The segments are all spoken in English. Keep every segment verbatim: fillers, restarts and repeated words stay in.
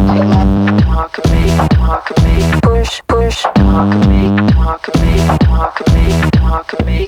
talk me, talk me, push, push, talk me, talk me, talk me, talk me,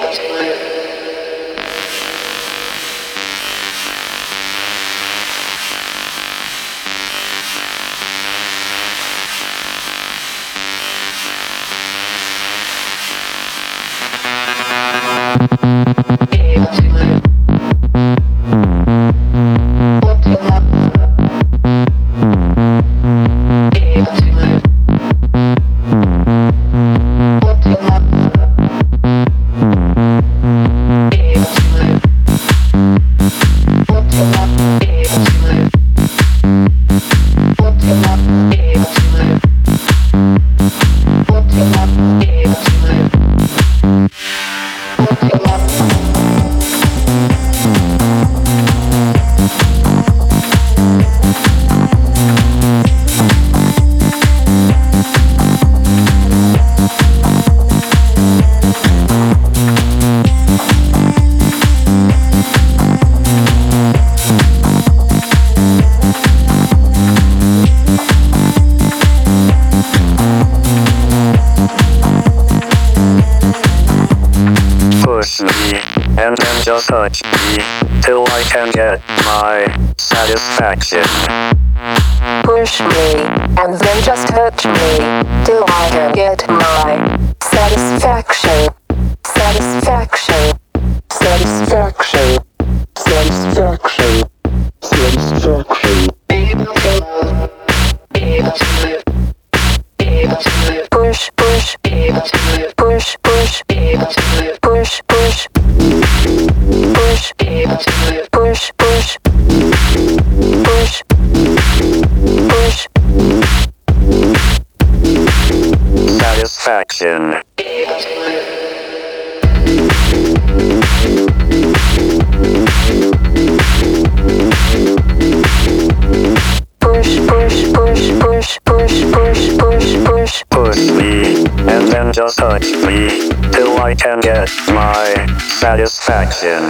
and then just touch me till I can get my satisfaction. Push me and then just touch me till I can get my satisfaction. Satisfaction. Satisfaction. Satisfaction. Satisfaction. Push, push, push, push, push, push, push, push, push, push, push. Satisfaction. Push, push, push, push, push, push, push, push. Push me, and then just touch me till I can get my satisfaction.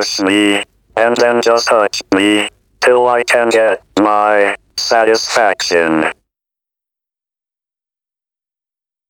push me, and then just touch me, till I can get my satisfaction.